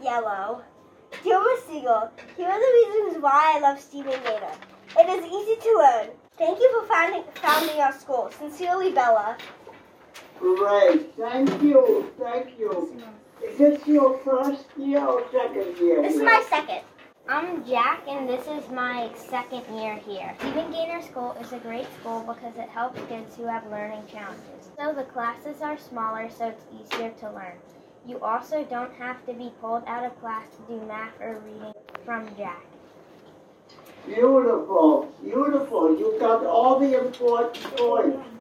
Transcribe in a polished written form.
yellow. Dear Miss Siegel, here are the reasons why I love Stephen Gaynor. It is easy to learn. Thank you for founding our school. Sincerely, Bella. Great. Thank you. Thank you. Is this your first year or second year? This is my second. I'm Jack, and this is my second year here. Stephen Gaynor School is a great school because it helps kids who have learning challenges. So the classes are smaller, so it's easier to learn. You also don't have to be pulled out of class to do math or reading from Jack. Beautiful. Beautiful. You got all the important points.